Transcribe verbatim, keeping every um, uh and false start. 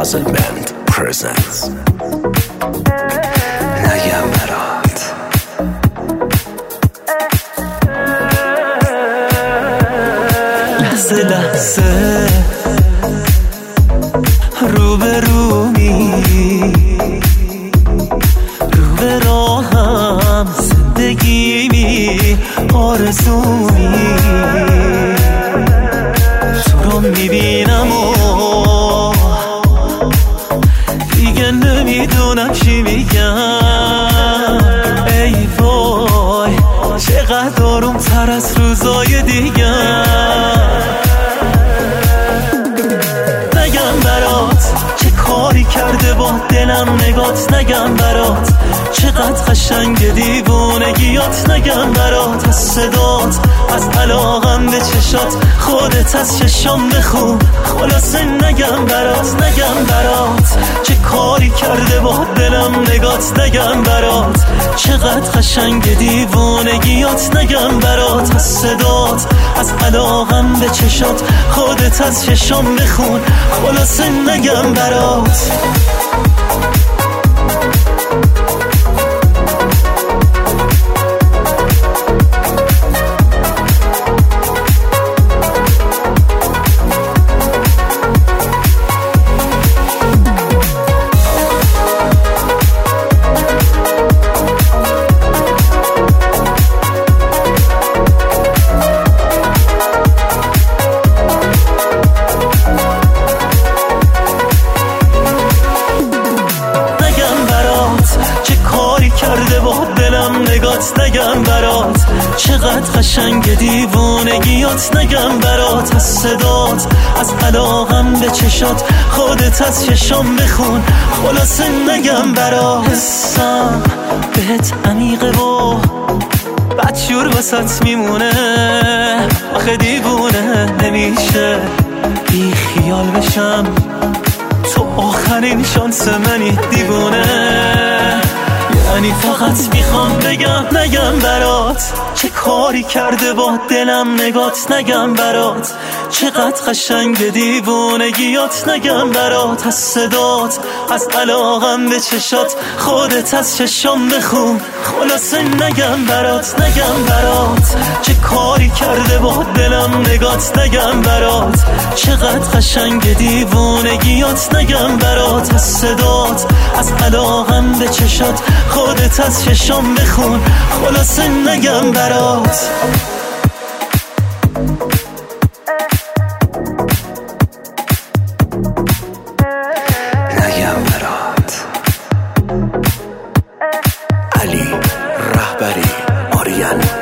Puzzle Band presents نگم برات. لحظه لحظه رو به رومی، رو به راهم زندگیمی، آرزومی تو رو میبینم و دیگه نمیدونم چی میگم. ای وای چقدر آروم تر از روزای دیگه. نگم برات چه کاری کرده با دلم نگات، نگم برات چقدر قشنگ دیوونگیات، نگم برات از صدات، از علاقم به چشات، خودت از چشام بخون. خلاصه نگم برات، نگم برات چه کاری کرده با دلم نگات، نگم برات چقدر قشنگ دیوونگیات، نگم برات از صدات، از علاقم به چشات، خودت از چشام بخون. خلاصه نگم برات. کرده با دلم نگات، نگم برات چقدر قشنگ دیوونگیات، نگم برات از صدات، از علاقم به چشات، خودت از چشام بخون. خلاصه نگم برات. حسم بهت عمیقه و بدجور واسط میمونه، آخه دیوونه نمیشه بی خیال بشم، تو آخرین شانس منی دیوونه. یعنی فقط میخوام بگم نگم برات چه کاری کرده با دلم نگات، نگم برات چقدر قشنگ دیوونگیات، نگم برات از صدات، از علاقم به چشات، خودت از چشام بخون. خلاصه نگم برات، نگم برات چه کاری کرده با دلم نگات، نگم برات چقدر قشنگ دیوونگیات، نگم برات از صدات، از علاقم به چشات، خودت از چشام بخون. خلاصه نگم برات. نگم برات. علی رهبری آریان